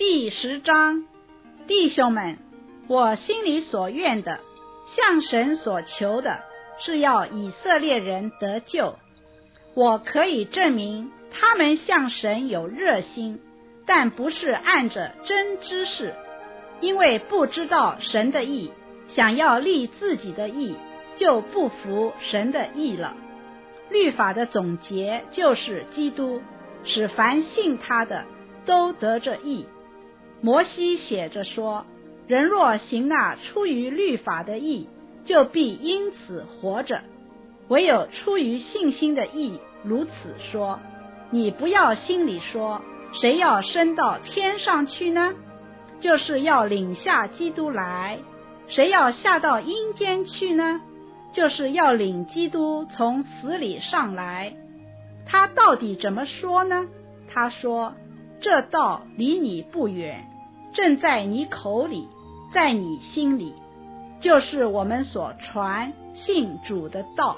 第10章，弟兄们，我心里所愿的，向神所求的，是要以色列人得救。我可以证明他们向神有热心，但不是按着真知识，因为不知道神的义，想要立自己的义，就不服神的义了。律法的总结就是基督，使凡信他的都得着义。摩西写着说，人若行那出于律法的义，就必因此活着。唯有出于信心的义，如此说，你不要心里说，谁要升到天上去呢？就是要领下基督来。谁要下到阴间去呢？就是要领基督从死里上来。他到底怎么说呢？他说，这道离你不远，正在你口里，在你心里，就是我们所传信主的道。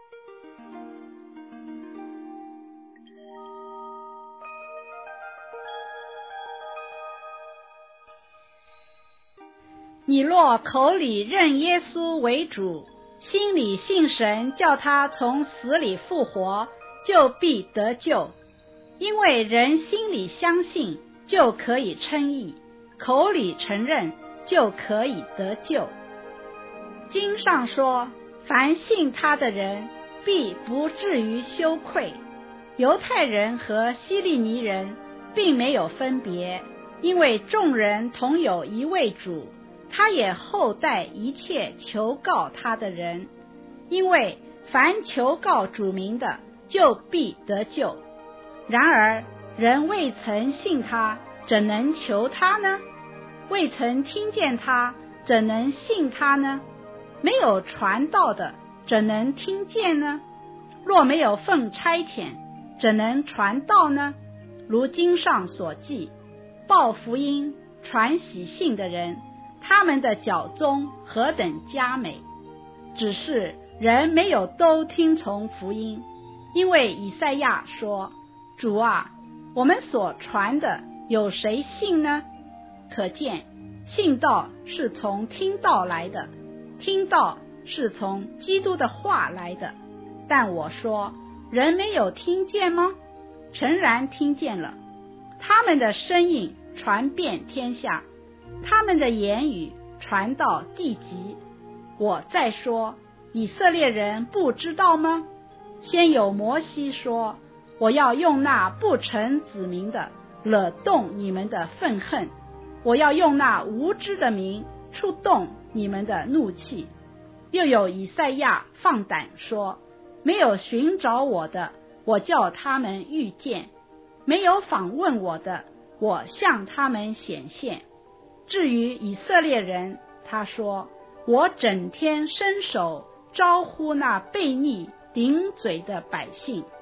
你若口里认耶稣为主，心里信神叫他从死里复活，就必得救。因为人心里相信，就可以称义，口里承认，就可以得救。经上说，凡信他的人，必不至于羞愧。犹太人和希利尼人并没有分别，因为众人同有一位主，他也厚待一切求告他的人。因为凡求告主名的，就必得救。然而人未曾信他，怎能求他呢？未曾听见他，怎能信他呢？没有传道的，怎能听见呢？若没有奉差遣，怎能传道呢？如经上所记，报福音传喜信的人，他们的脚踪何等佳美！只是人没有都听从福音。因为以赛亚说，主啊，我们所传的有谁信呢？可见信道是从听道来的，听道是从基督的话来的。但我说，人没有听见吗？诚然听见了，他们的声音传遍天下，他们的言语传到地极。我再说，以色列人不知道吗？先有摩西说，我要用那不成子民的惹动你们的愤恨，我要用那无知的民触动你们的怒气。又有以赛亚放胆说，没有寻找我的，我叫他们遇见；没有访问我的，我向他们显现。至于以色列人，他说，我整天伸手招呼那悖逆顶嘴的百姓。